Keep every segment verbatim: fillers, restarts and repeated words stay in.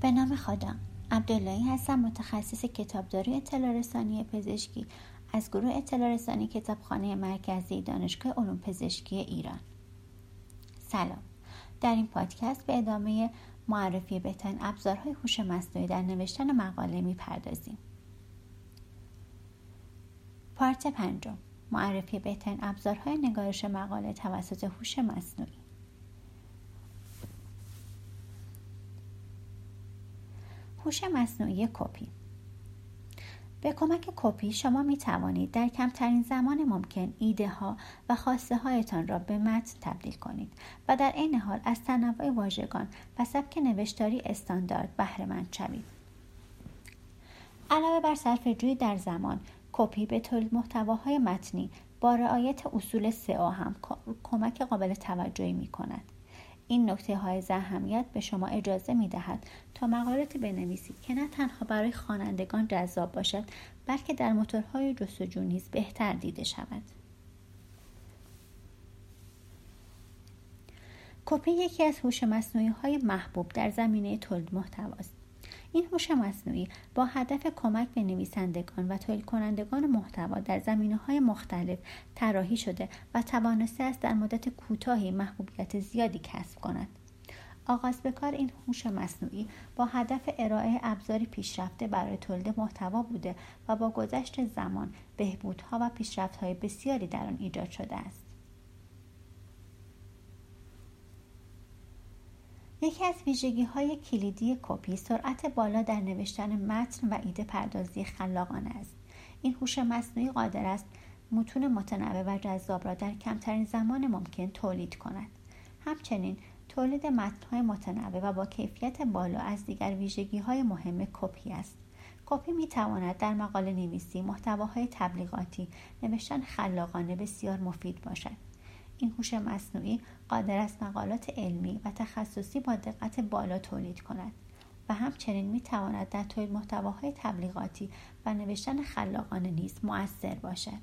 به نام خدا. عبداللهی هستم، متخصص کتابداری اطلاع رسانی پزشکی از گروه اطلاع رسانی کتابخانه مرکزی دانشگاه علوم پزشکی ایران. سلام. در این پادکست به ادامه معرفی بهترین ابزارهای هوش مصنوعی در نوشتن مقاله میپردازیم. پارت پنجم، معرفی بهترین ابزارهای نگارش مقاله توسط هوش مصنوعی. هوش مصنوعی کپی. به کمک کپی شما می توانید در کمترین زمان ممکن ایده ها و خواسته هایتان را به متن تبدیل کنید و در عین حال از تنوع واژگان و سبک نوشتاری استاندارد بهره مند شوید. علاوه بر صرفه‌جویی در زمان، کپی به تولید محتواهای متنی با رعایت اصول سئو هم کمک قابل توجهی می کند. این نکته های ذو اهمیت به شما اجازه می دهد تا مقالاتی بنویسید که نه تنها برای خوانندگان جذاب باشد، بلکه در موتورهای جستجو نیز بهتر دیده شود. کپی یکی از هوش مصنوعی های محبوب در زمینه تولید محتواست. این هوش مصنوعی با هدف کمک به نویسندگان و تولید کنندگان محتوا در زمینه‌های مختلف طراحی شده و توانسته است در مدت کوتاهی محبوبیت زیادی کسب کند. آغاز به کار این هوش مصنوعی با هدف ارائه ابزاری پیشرفته برای تولید محتوا بوده و با گذشت زمان بهبودها و پیشرفت‌های بسیاری در آن ایجاد شده است. یکی از ویژگی‌های کلیدی کپی سرعت بالا در نوشتن متن و ایده پردازی خلاقانه است. این هوش مصنوعی قادر است متون متنوع و جذاب را در کمترین زمان ممکن تولید کند. همچنین تولید متن‌های متنوع و با کیفیت بالا از دیگر ویژگی‌های مهم کپی است. کپی می‌تواند در مقاله نویسی، محتواهای تبلیغاتی، نوشتن خلاقانه بسیار مفید باشد. این هوش مصنوعی قادر است مقالات علمی و تخصصی با دقت بالا تولید کند و همچنین می‌تواند در تولید محتواهای تبلیغاتی و نوشتن خلاقانه نیز مؤثر باشد.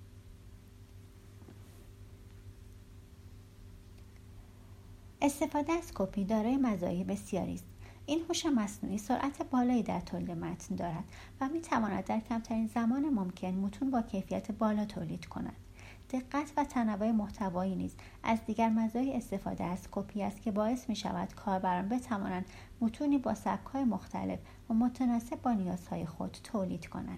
استفاده از کپی دارای مزایای بسیاری است. این هوش مصنوعی سرعت بالایی در تولید متن دارد و می‌تواند در کمترین زمان ممکن متون با کیفیت بالا تولید کند. دقت و تنوع محتوایی نیز از دیگر مزایای استفاده از کپی است که باعث می شود کاربران بتوانند متونی با سبک‌های مختلف و متناسب با نیازهای خود تولید کنند.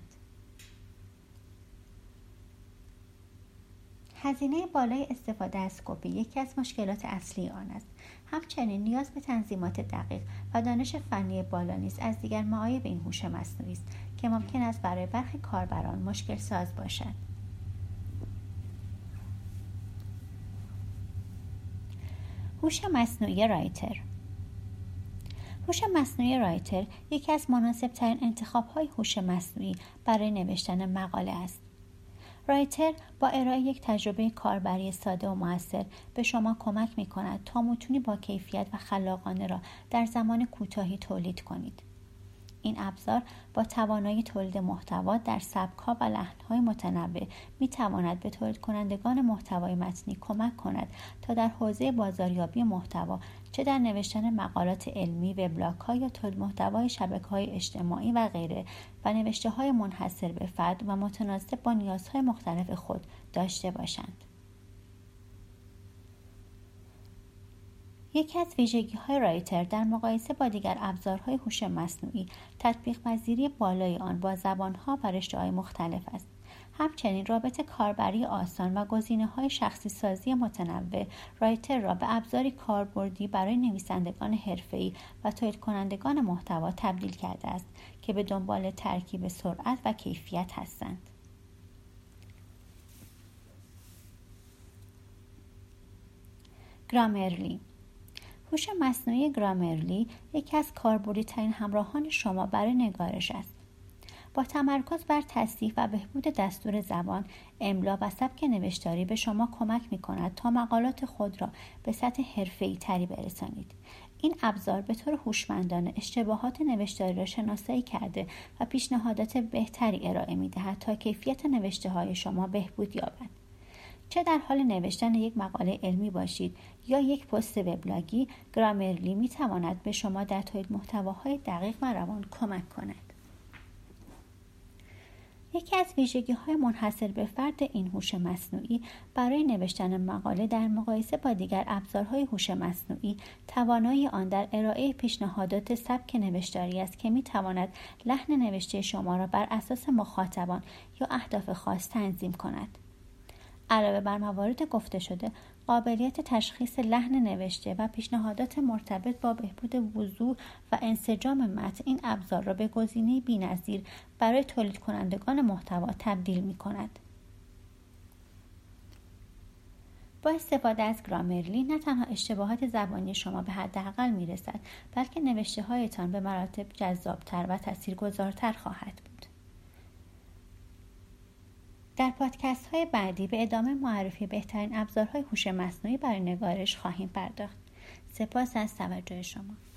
هزینه بالای استفاده از کپی یکی از مشکلات اصلی آن است. همچنین نیاز به تنظیمات دقیق و دانش فنی بالا نیز از دیگر معایب این هوش مصنوعی است که ممکن است برای برخی کاربران مشکل ساز باشد. هوش مصنوعی رایتر. هوش مصنوعی رایتر یکی از مناسب ترین انتخاب های هوش مصنوعی برای نوشتن مقاله است. رایتر با ارائه یک تجربه کاربری ساده و مؤثر به شما کمک می کند تا متونی با کیفیت و خلاقانه را در زمان کوتاهی تولید کنید. این ابزار با توانایی تولید محتوا در سبک‌ها و لحن‌های متنوع می‌تواند به تولید کنندگان محتوای متنی کمک کند تا در حوزه بازاریابی محتوا، چه در نوشتن مقالات علمی، وبلاگ‌ها یا تولید محتوای شبکه‌های اجتماعی و غیره و نوشته‌های منحصر به فرد و متناسب با نیازهای مختلف خود داشته باشند. یکی از ویژگی‌های رایتر در مقایسه با دیگر ابزارهای هوش مصنوعی تطبیق پذیری بالای آن با زبان‌ها و رشته‌های مختلف است. همچنین رابط کاربری آسان و گزینه‌های شخصی سازی متنوع رایتر را به ابزاری کاربردی برای نویسندگان حرفه‌ای و تولید کنندگان محتوا تبدیل کرده است که به دنبال ترکیب سرعت و کیفیت هستند. گرامرلی. هوش مصنوعی گرامرلی یکی از کاربردی ترین همراهان شما برای نگارش است. با تمرکز بر تصحیح و بهبود دستور زبان، املا و سبک نوشتاری به شما کمک می کند تا مقالات خود را به سطح حرفه‌ای تری برسانید. این ابزار به طور هوشمندانه اشتباهات نوشتاری را شناسایی کرده و پیشنهادات بهتری ارائه می دهد تا کیفیت نوشته های شما بهبود یابد. چه در حال نوشتن یک مقاله علمی باشید یا یک پست وبلاگی، گرامرلی می تواند به شما در تولید محتواهای دقیق و روان کمک کند. یکی از ویژگی‌های منحصر به فرد این هوش مصنوعی برای نوشتن مقاله در مقایسه با دیگر ابزارهای هوش مصنوعی توانایی آن در ارائه پیشنهادات سبک نوشتاری است که می‌تواند لحن نوشته شما را بر اساس مخاطبان یا اهداف خاص تنظیم کند. علاوه بر موارد گفته شده، قابلیت تشخیص لحن نوشته و پیشنهادات مرتبط با بهبود وضوح و انسجام متن این ابزار را به گزینه‌ای بی‌نظیر برای تولید کنندگان محتوا تبدیل می‌کند. با استفاده از گرامرلی نه تنها اشتباهات زبانی شما به حداقل می‌رسد، بلکه نوشته‌هایتان به مراتب جذاب‌تر و تاثیرگذارتر خواهد بود. در پادکست های بعدی به ادامه معرفی بهترین ابزارهای هوش مصنوعی برای نگارش خواهیم پرداخت. سپاس از توجه شما.